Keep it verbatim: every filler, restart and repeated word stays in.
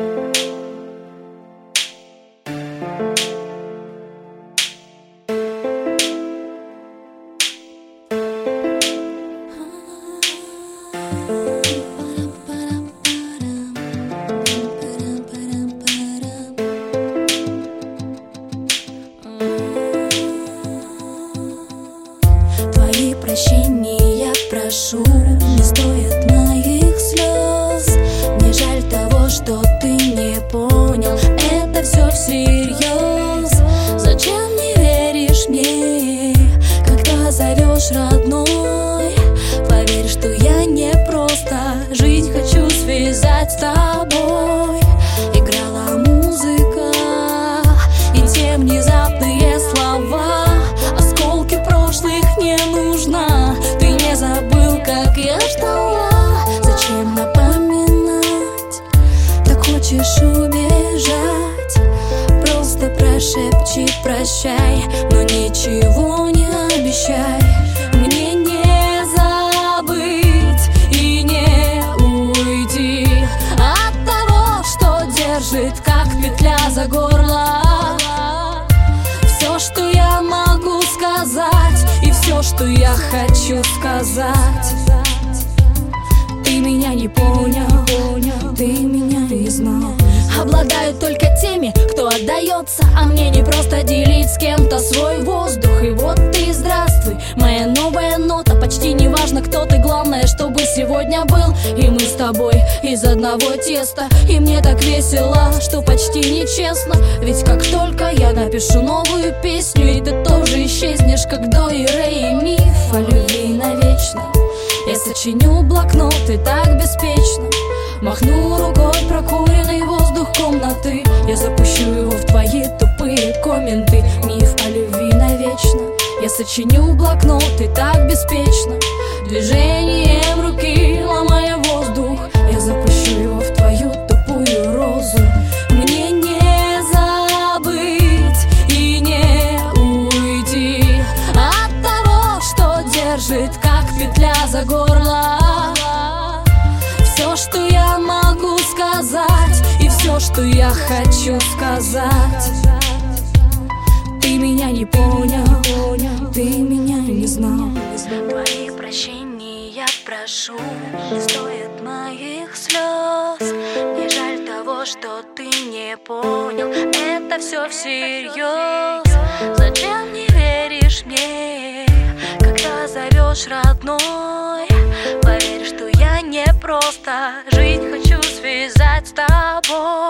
Твои прощения я прошу, не стоит моих слез. Мне жаль того, что ты не понял, это все всерьез. Зачем не веришь мне, когда зовешь родной? Поверь, что я не просто жить хочу связать с тобой. Играла музыка и те внезапные слова, осколки прошлых не нужно. Ты не забыл, как я ждала. Зачем напоминать? Так хочешь убежать? Просто прошепчи прощай, но ничего не обещай. Мне не забыть и не уйти от того, что держит, как петля за горло. Все, что я могу сказать, и все, что я хочу сказать. Ты меня не понял, ты меня не знал. Обладаю только теми, кто отдается, а мне не просто делить с кем-то свой воздух. И вот ты, здравствуй, моя новая нота. Почти не важно, кто ты, главное, чтобы сегодня был. И мы с тобой из одного теста. И мне так весело, что почти нечестно. Ведь как только я напишу новую песню, и ты тоже исчезнешь, как до и ре, и миф о любви навечно. Я сочиню блокноты так беспечно, махну рукой прокуренный воздух комнаты. Я запущу его в твои тупые комменты. Миф о любви навечно. Я сочиню блокноты так беспечно, движением руки ломая воздух. Я запущу его в твою тупую розу. Мне не забыть и не уйти от того, что держит, как петля за горло. Все, что я могу сказать, и все, что я хочу сказать. Ты меня не понял, ты меня не знал. Твои прощения я прошу, не стоит моих слез. Мне жаль того, что ты не понял, это все всерьез. Зачем не веришь мне, когда зовешь родной? Поверь, что я не просто жить хочу связать с тобой.